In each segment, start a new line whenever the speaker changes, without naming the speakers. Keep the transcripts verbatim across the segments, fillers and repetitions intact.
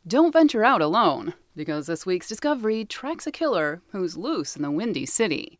Don't venture out alone, because this week's discovery tracks a killer who's loose in the Windy City.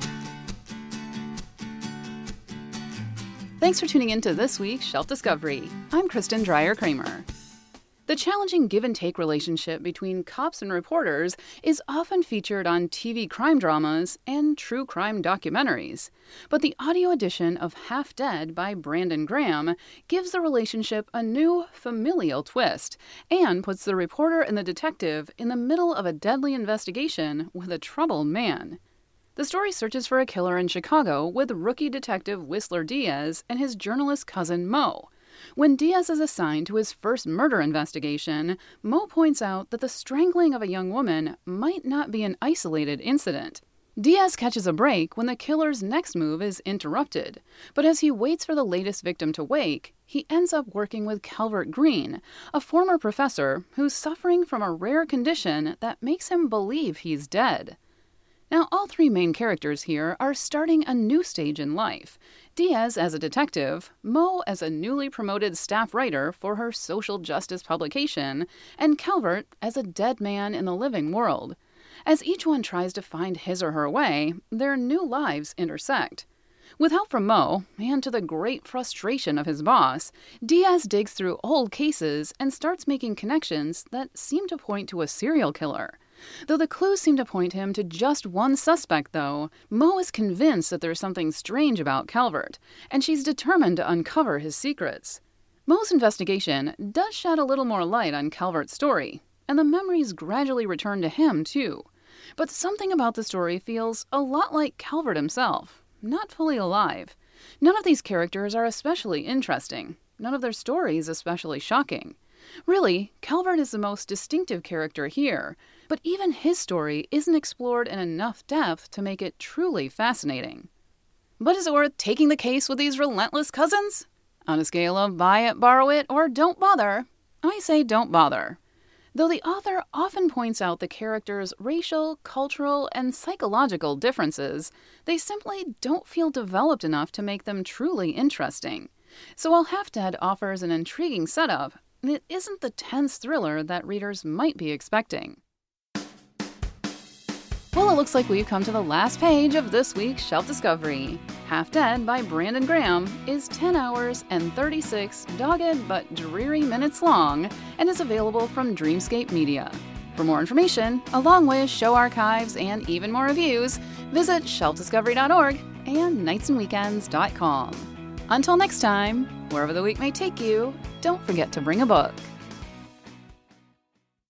Thanks for tuning in to this week's Shelf Discovery. I'm Kristen Dreyer-Kramer. The challenging give-and-take relationship between cops and reporters is often featured on T V crime dramas and true crime documentaries. But the audio edition of Half Dead by Brandon Graham gives the relationship a new, familial twist and puts the reporter and the detective in the middle of a deadly investigation with a troubled man. The story searches for a killer in Chicago with rookie detective Whistler Diaz and his journalist cousin Mo. When Diaz is assigned to his first murder investigation, Mo points out that the strangling of a young woman might not be an isolated incident. Diaz catches a break when the killer's next move is interrupted, but as he waits for the latest victim to wake, he ends up working with Calvert Green, a former professor who's suffering from a rare condition that makes him believe he's dead. Now, all three main characters here are starting a new stage in life. Diaz as a detective, Mo as a newly promoted staff writer for her social justice publication, and Calvert as a dead man in the living world. As each one tries to find his or her way, their new lives intersect. With help from Mo, and to the great frustration of his boss, Diaz digs through old cases and starts making connections that seem to point to a serial killer. Though the clues seem to point him to just one suspect, though, Mo is convinced that there's something strange about Calvert, and she's determined to uncover his secrets. Mo's investigation does shed a little more light on Calvert's story, and the memories gradually return to him, too. But something about the story feels a lot like Calvert himself, not fully alive. None of these characters are especially interesting. None of their stories especially shocking. Really, Calvert is the most distinctive character here, but even his story isn't explored in enough depth to make it truly fascinating. But is it worth taking the case with these relentless cousins? On a scale of buy it, borrow it, or don't bother, I say don't bother. Though the author often points out the characters' racial, cultural, and psychological differences, they simply don't feel developed enough to make them truly interesting. So while Half Dead offers an intriguing setup, it isn't the tense thriller that readers might be expecting. Well, it looks like we've come to the last page of this week's Shelf Discovery. Half Dead by Brandon Graham is ten hours and thirty-six dogged but dreary minutes long and is available from Dreamscape Media. For more information, along with show archives and even more reviews, visit shelf discovery dot org and nights and weekends dot com. Until next time, wherever the week may take you, don't forget to bring a book.